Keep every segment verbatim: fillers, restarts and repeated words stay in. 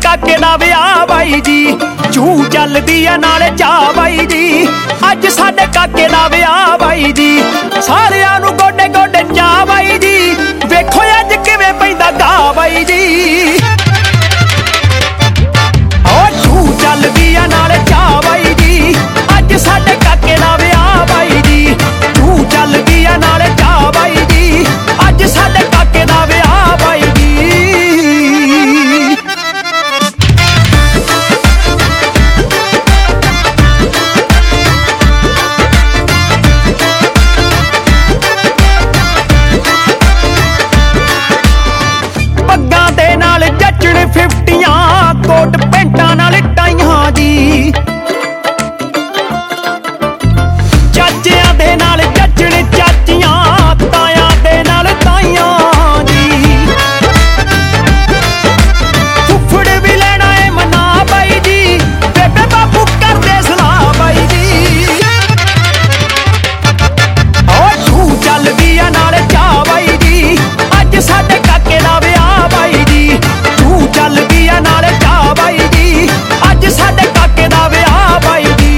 काके दा विआह बाई जी। चू चलदी आ नाले चा बाई जी, अज साडे काके दा विआह बाई जी। सारियां नूं गोडे गोडे चा बाई जी, वेखो अज किवें पैंदा गा बाई जी। ओ चू चलदी आ नाले चा बाई जी, अज साडे काके दा विआह बाई जी। चू चलदी आ नाले चा बाई जी, अज साडे काके दा विआह बाई जी। कोट पेंटा नाल टाइयां जी, चाचियां दे नाल जचण चाचियां, तायां दे नाल ताइयां जी। फुफड़ भी लेना है मना बाई जी, बेबे बाबू करदे सलाह बाई जी। ओ तू चलदी आ नाल चा बाई जी, अज साडे काके दा विआह बाई जी। तू चलदी आ नाल चा बाई जी, अज साडे काके दा विआह बाई जी।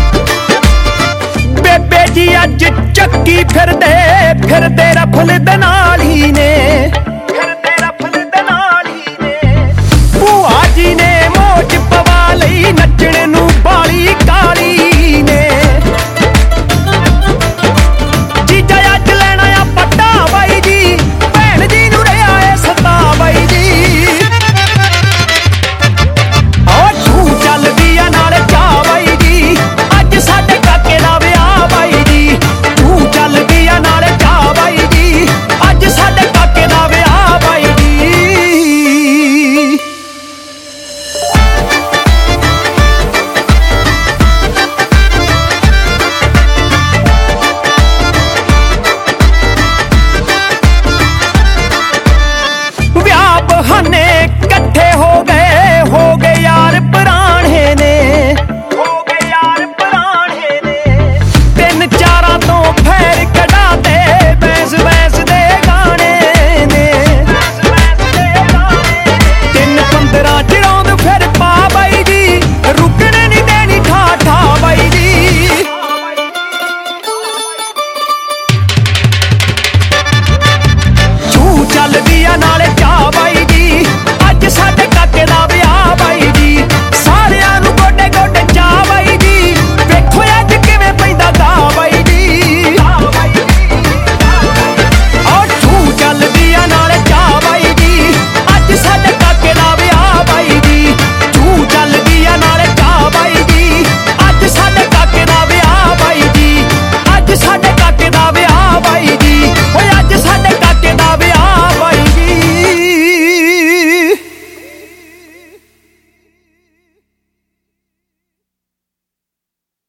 बेबे जी अज चक्की फिरदे फिरदे रफल दे नाल